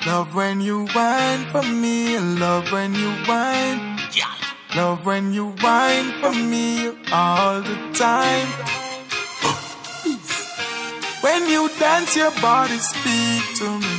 Love when you whine for me, love when you whine. Love when you whine for me all the time. When you dance, your body speak to me.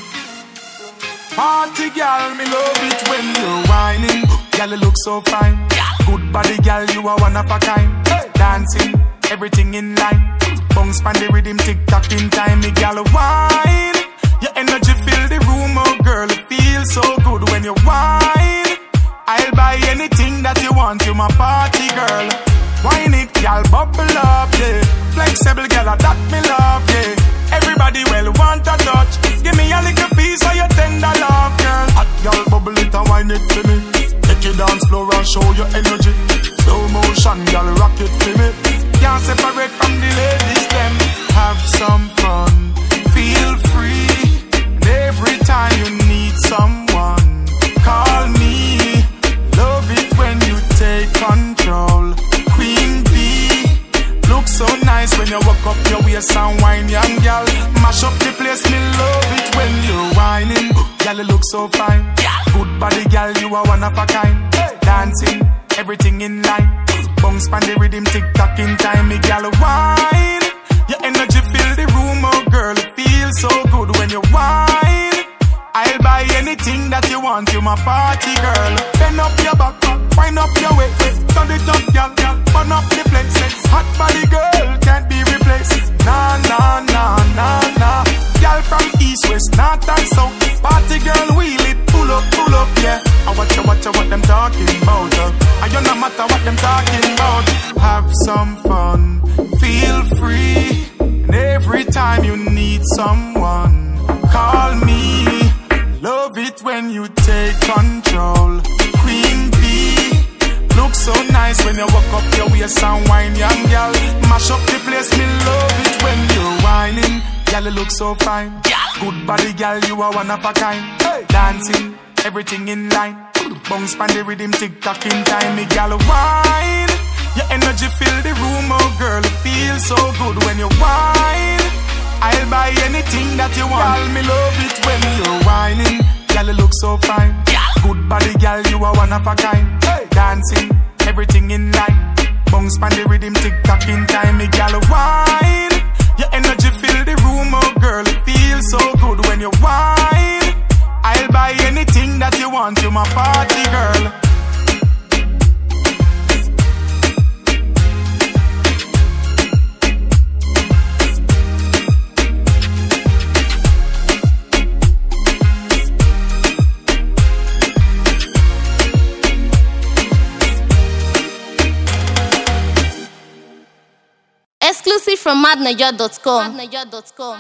Party girl, me love it when you're whining. Girl, you look so fine. Good body, girl, you are one of a kind. Dancing, everything in line. Bounce pan the rhythm, tick-tock in time. Me girl, whine. Your energy fill the room, oh girl, it feels so good when you whine. I'll buy anything that you want, you my party girl. Whine it, girl, bubble up, yeah. Flexible, girl, that me love, yeah. Everybody well want a touch. Give me a little piece of your tender love, girl. Hot girl, bubble it and whine it for me. Take your dance floor and show your energy. Slow motion, girl, rock it for me. Can't separate from the ladies, them. Have some fun, feel free. And every time you need someone, call me. Love it when you take control. Queen bee, look so nice when you walk up your waist and whine, young girl. Mash up the place, me love it when you're whining. Girl, you look so fine. Good body, girl, you are one of a kind. Dancing, everything in line. Bounce pan the rhythm, tick-tock in time. Me girl, whine. Your energy fill the room, oh girl, it feels so good when you whine. I'll buy anything that you want, you my party girl. Bend up your back, wind up your waist. Turn it up, girl, burn up the place. Hot body girl, can't be replaced. Nah, nah, nah, nah, nah. Girl from east, west, north and south. Party girl, wheel it, pull up, yeah. I watch what them talking about. I don't no matter what them talking about. Have some fun, feel free. And every time you need someone, call me. Love it when you take control. Queen bee, look so nice when you walk up your waist and whine, young girl. Mash up the place, me love it when you're whining. Girl, you look so fine. Good body, girl, you are one of a kind. Dancing, everything in line. Bounce pan the rhythm, tick-tock in time. Me girl, whine. Your energy fill the room, oh girl, it feels so good when you whine. I'll buy anything that you want. Girl, me love it when you're whining. Girl, you look so fine. Good body, girl, you are one of a kind. Dancing, everything in line. Bounce pan the rhythm, tick-tock in time. Me girl, whine. Your energy fill the room, oh girl, it feels so good when you whine. I'll buy anything that you want, you my party girl. Exclusive from madniger.com.